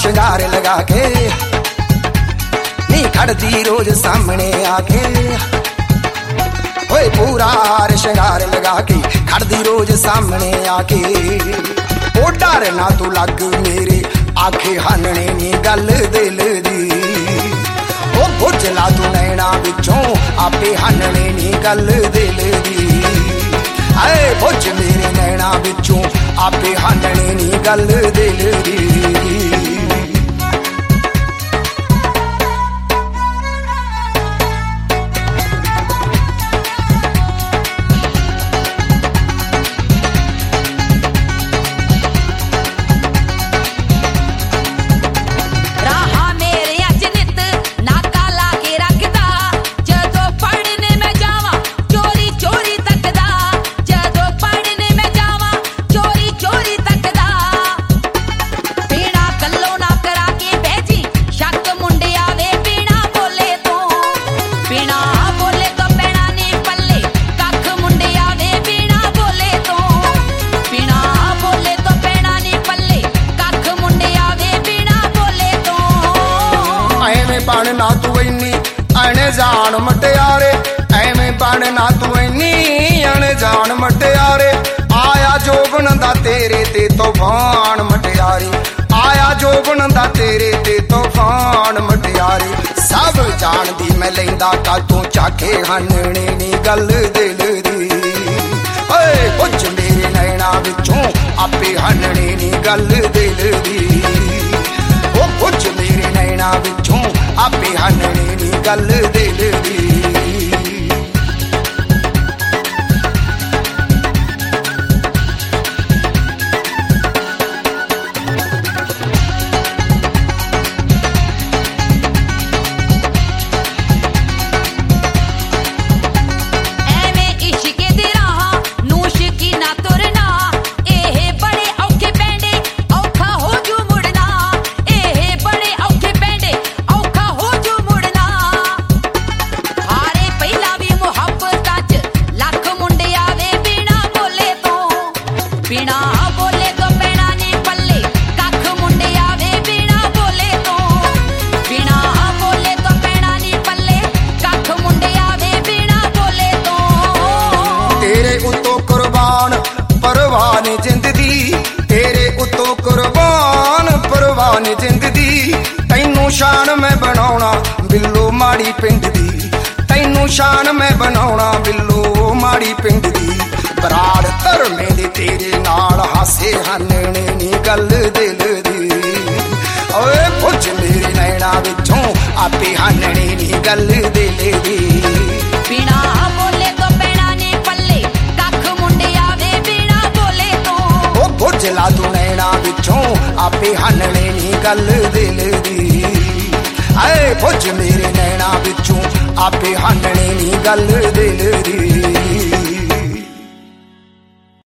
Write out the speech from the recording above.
ਸ਼ਿੰਗਾਰ ਲਗਾ ਕੇ ਨੀ ਖੜਦੀ ਰੋਜ਼ ਸਾਹਮਣੇ ਆ ਕੇ ਓਏ ਪੂਰਾ ਹਾਰ ਸ਼ਿੰਗਾਰ ਲਗਾ ਕੇ ਖੜਦੀ ਰੋਜ਼ ਸਾਹਮਣੇ ਆ ਕੇ ਉਹ ਡਰ ਨਾ ਤੂੰ ਲੱਗ ਮੇਰੇ ਆਖੇ ਹਾਨਣੇ ਨੀ ਗੱਲ ਦਿਲ ਦੀ ਉਹ ਬੁੱਝ ਲਾ ਤੂੰ ਨੈਣਾ ਵਿੱਚੋਂ ਆਪੇ ਹਾਨਣੇ ਨੀ ਗੱਲ ਦਿਲ ਦੀ ਆਏ ਬੁੱਝ ਮੇਰੇ ਨੈਣਾ ਵਿੱਚੋਂ ਆਪੇ ਹਾਨਣੇ ਨੀ ਗੱਲ ਦਿਲ ਦੀ ਬਣ ਨਾ ਤੂੰ ਇੰਨੀ ਅਣਜਾਣ ਮਟਿਆਰੇ ਐਵੇਂ ਬਣ ਨਾ ਤੂੰ ਇੰਨੀ ਅਣਜਾਣ ਮਟਿਆਰੇ ਆਇਆ ਜੋਬਨ ਦਾ ਤੇਰੇ ਤੇ ਤੂਫਾਨ ਮਟਿਆਰੀ ਆਇਆ ਜੋਬਨ ਦਾ ਤੇਰੇ ਤੇ ਤੂਫਾਨ ਮਟਿਆਰੀ ਸਭ ਜਾਣਦੀ ਮੈਂ ਲੈਂਦਾ ਕਾਤੋਂ ਚਾਕੇ ਹਾਨਣੇ ਨੀ ਗੱਲ ਦਿਲ ਦੀ ਓਏ ਪੁੱਛ ਮੇਰੇ ਨੈਣਾ ਵਿੱਚੋਂ ਆਪੇ ਹਾਨਣੇ ਨੀ ਗੱਲ ਦਿਲ ਦੀ ਉਹ ਪੁੱਛ ਮੇਰੇ ਨੈਣਾ ਵਿੱਚੋਂ ਆਪੇ ਹਾਨਣੇ ਨੀ ਗੱਲ ਦਿਲ ਦੀ ਪਰਵਾਨ ਜ਼ਿੰਦਗੀ ਤੇਰੇ ਉਤੋਂ ਕੁਰਬਾਨ ਪਰਵਾਨ ਜ਼ਿੰਦਗੀ ਤੈਨੂੰ ਸ਼ਾਨ ਮੈਂ ਬਣਾਉਣਾ ਬਿੱਲੋ ਮਾੜੀ ਪਿੰਡ ਦੀ ਤੈਨੂੰ ਸ਼ਾਨ ਮੈਂ ਬਣਾਉਣਾ ਬਿੱਲੋ ਮਾੜੀ ਪਿੰਡ ਦੀ ਬਰਾੜ ਧਰਮੇ ਦੇ ਤੇਰੇ ਨਾਲ ਹਾਸੇ ਹਾਨਣੇ ਨੀ ਗੱਲ ਦਿਲ ਦੀ ਓਏ ਪੁੱਛ ਮੇਰੇ ਨੈਣਾ ਵਿੱਚੋਂ ਆਪੇ ਹਾਨਣੇ ਨੀ ਗੱਲ ਦਿਲ ਦੀ ਬਿਨਾ ਬੋਲੇ ਤੋਂ ਪੈਣਾ ਨੀ ਪੱਲੇ ਕੱਖ ਮੁੰਡਿਆ ਵੇ ਬਿਨਾ ਬੋਲੇ ਤੋਂ ਉਹ ਬੁੱਝ ਲਾ ਤੂੰ ਨੈਣਾ ਵਿੱਚੋਂ ਆਪੇ ਹਾਨਣੇ ਨੀ ਗੱਲ ਦਿਲ ਦੀ ਆਏ ਬੁੱਝ ਮੇਰੇ ਨੈਣਾ ਵਿੱਚੋਂ ਆਪੇ ਹਾਨਣੇ ਨੀ ਗੱਲ ਦਿਲ ਦੀ